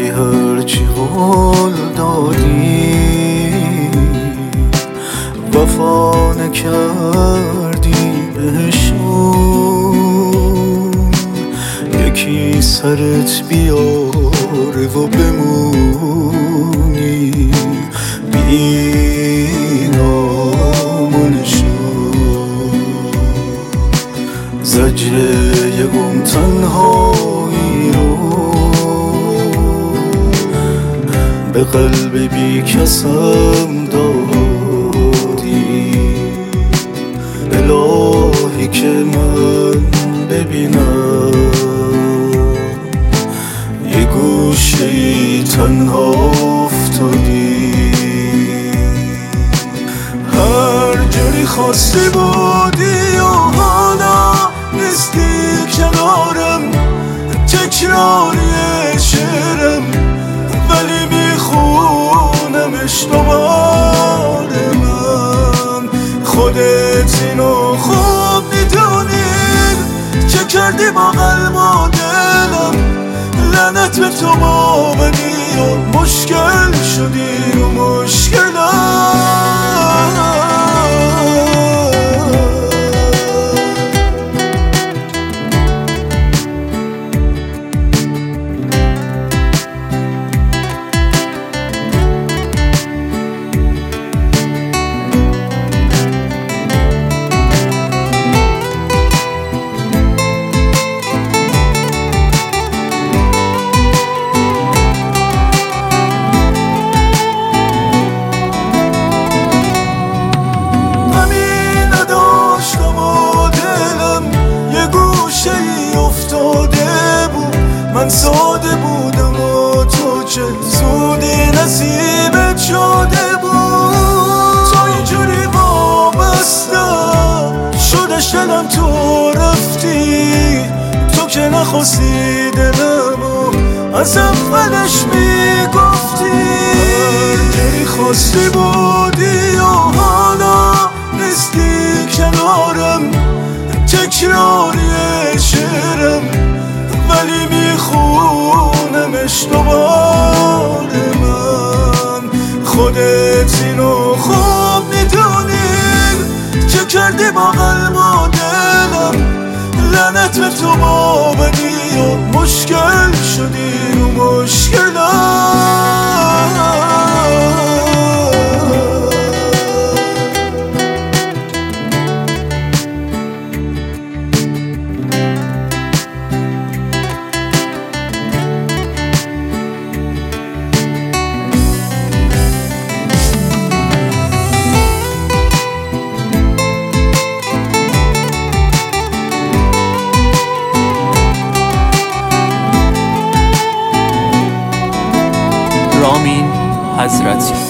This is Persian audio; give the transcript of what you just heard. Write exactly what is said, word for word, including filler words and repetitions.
هرچی قول دادی وفا نکردی بهشون، یکی سرت بیاره و بمونی بی نامونشون. زجر گم تنهایی رو به قلب بی کسم دادی، الهی که من ببینم یه گوشه ای تنها افتادی. هر جوری خواستی بودی و حالا نیستی کنارم، تکراری شعرم ولی میخونمش دوباره. من خودت اینو خوب میدونی چه کردی با قلب و دلم، لعنت به تو با منی و مشکل شدی و مشکلم. من ساده بودم و تو چه زودی نصیبت شده بود. تو اینجوری وابسته شدش دلم، تو رفتی، تو که نخواستی دلمو از اولش میگفتی. هرجوری خواستی بودی و حالا نیستی کنارم، تکراری شعرم ولی میخونمش دوباره. من خودت اینو خوب میدونی چه کردی با قلب و دلم، لعنت به تو با منی و مشکل شدی و مشکلم. رامین حضرتی.